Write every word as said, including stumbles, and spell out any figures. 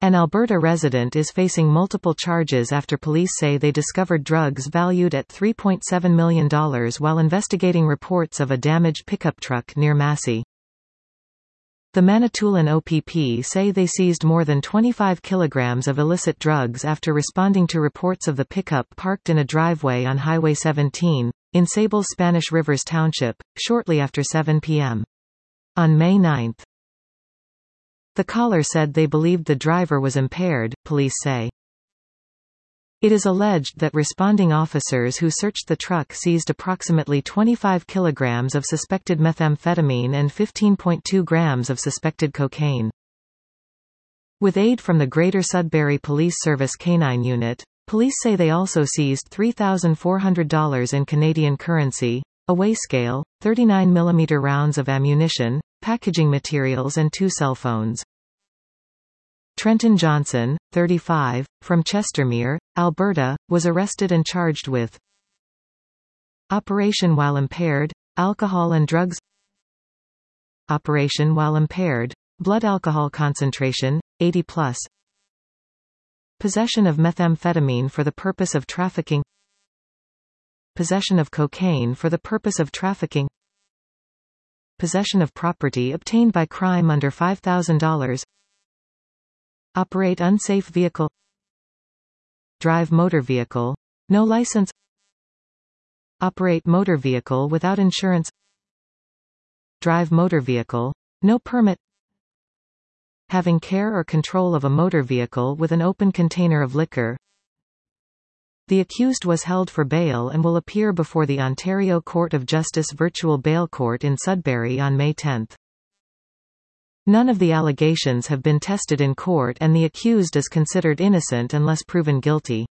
An Alberta resident is facing multiple charges after police say they discovered drugs valued at three point seven million dollars while investigating reports of a damaged pickup truck near Massey. The Manitoulin O P P say they seized more than twenty-five kilograms of illicit drugs after responding to reports of the pickup parked in a driveway on Highway seventeen, in Sable's Spanish Rivers Township, shortly after seven p m on May ninth. The caller said they believed the driver was impaired, police say. It is alleged that responding officers who searched the truck seized approximately twenty-five kilograms of suspected methamphetamine and fifteen point two grams of suspected cocaine. With aid from the Greater Sudbury Police Service Canine Unit, police say they also seized three thousand four hundred dollars in Canadian currency, a weighscale, thirty-nine millimeter rounds of ammunition, packaging materials and two cell phones. Trenton Johnson, thirty-five, from Chestermere, Alberta, was arrested and charged with operation while impaired, alcohol and drugs, operation while impaired, blood alcohol concentration, eighty plus, possession of methamphetamine for the purpose of trafficking, possession of cocaine for the purpose of trafficking, possession of property obtained by crime under five thousand dollars, operate unsafe vehicle, drive motor vehicle, no license, operate motor vehicle without insurance, drive motor vehicle, no permit, having care or control of a motor vehicle with an open container of liquor. The accused was held for bail and will appear before the Ontario Court of Justice Virtual Bail Court in Sudbury on May tenth. None of the allegations have been tested in court and the accused is considered innocent unless proven guilty.